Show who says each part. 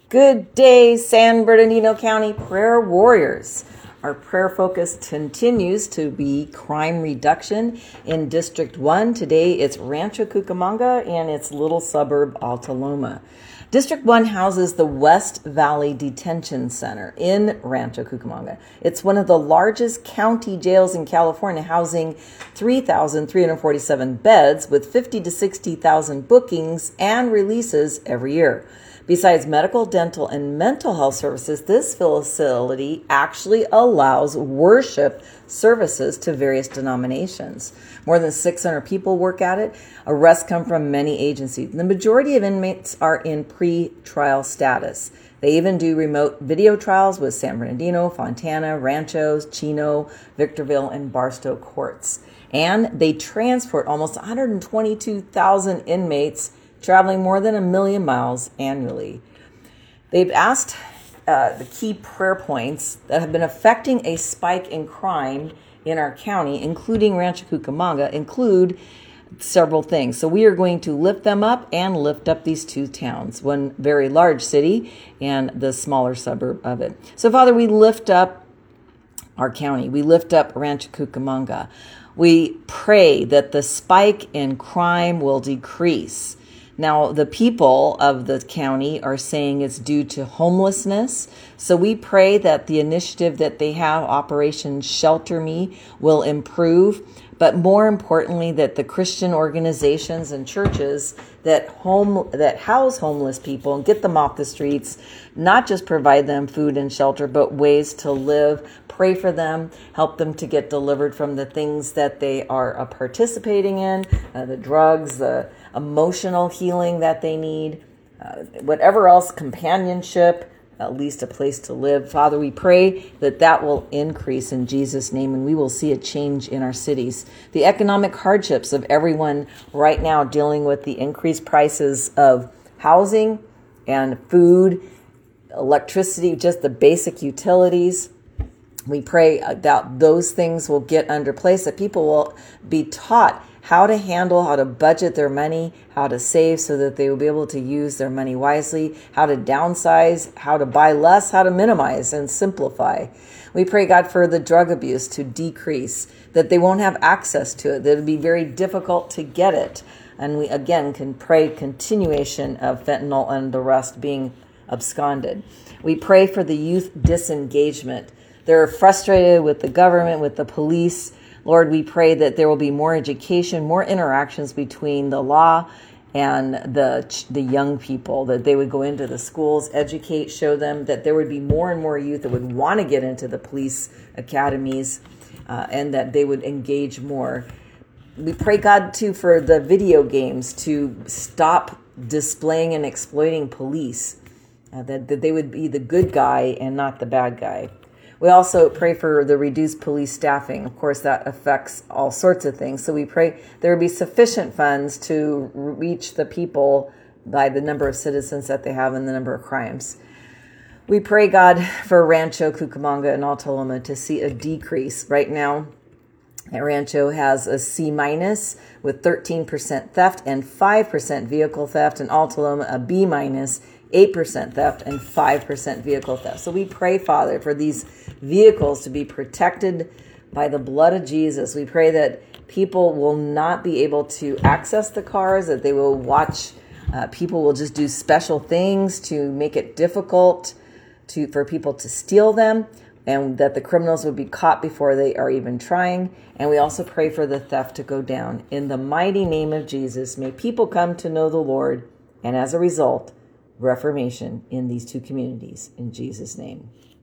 Speaker 1: Good day, San Bernardino County prayer warriors. Our prayer focus continues to be crime reduction in District 1. Today it's Rancho Cucamonga and its little suburb Alta Loma. District 1 houses the West Valley Detention Center in Rancho Cucamonga. It's one of the largest county jails in California, housing 3,347 beds with 50 to 60,000 bookings and releases every year. Besides medical, dental, and mental health services, this facility actually allows worship services to various denominations. More than 600 people work at it. Arrests come from many agencies. The majority of inmates are in pre-trial status. They even do remote video trials with San Bernardino, Fontana, Ranchos, Chino, Victorville, and Barstow courts. And they transport almost 122,000 inmates traveling more than 1 million miles annually. They've asked the key prayer points that have been affecting a spike in crime in our county, including Rancho Cucamonga, include several things. So we are going to lift them up and lift up these two towns, one very large city and the smaller suburb of it. So Father, we lift up our county. We lift up Rancho Cucamonga. We pray that the spike in crime will decrease. Now, the people of the county are saying it's due to homelessness. So we pray that the initiative that they have, Operation Shelter Me, will improve. But more importantly, that the Christian organizations and churches that house homeless people and get them off the streets, not just provide them food and shelter, but ways to live, pray for them, help them to get delivered from the things that they are participating in, the drugs, the emotional healing that they need, whatever else, companionship, at least a place to live. Father, we pray that that will increase in Jesus' name, and we will see a change in our cities. The economic hardships of everyone right now dealing with the increased prices of housing and food, electricity, just the basic utilities. We pray that those things will get under place, that people will be taught how to handle, how to budget their money, how to save so that they will be able to use their money wisely, how to downsize, how to buy less, how to minimize and simplify. We pray, God, for the drug abuse to decrease, that they won't have access to it, that it'll be very difficult to get it. And we, again, can pray continuation of fentanyl and the rest being absconded. We pray for the youth disengagement. They're frustrated with the government, with the police. Lord, we pray that there will be more education, more interactions between the law and the young people, that they would go into the schools, educate, show them that there would be more and more youth that would want to get into the police academies, and that they would engage more. We pray, God, too, for the video games to stop displaying and exploiting police, that they would be the good guy and not the bad guy. We also pray for the reduced police staffing. Of course, that affects all sorts of things. So we pray there would be sufficient funds to reach the people by the number of citizens that they have and the number of crimes. We pray, God, for Rancho Cucamonga and Alta Loma to see a decrease. Right now, Rancho has a C- with 13% theft and 5% vehicle theft, and Alta Loma a B-, 8% theft and 5% vehicle theft. So we pray, Father, for these vehicles to be protected by the blood of Jesus. We pray that people will not be able to access the cars, that they will watch, people will just do special things to make it difficult for people to steal them, and that the criminals would be caught before they are even trying. And we also pray for the theft to go down. In the mighty name of Jesus, may people come to know the Lord, and as a result, reformation in these two communities. In Jesus' name.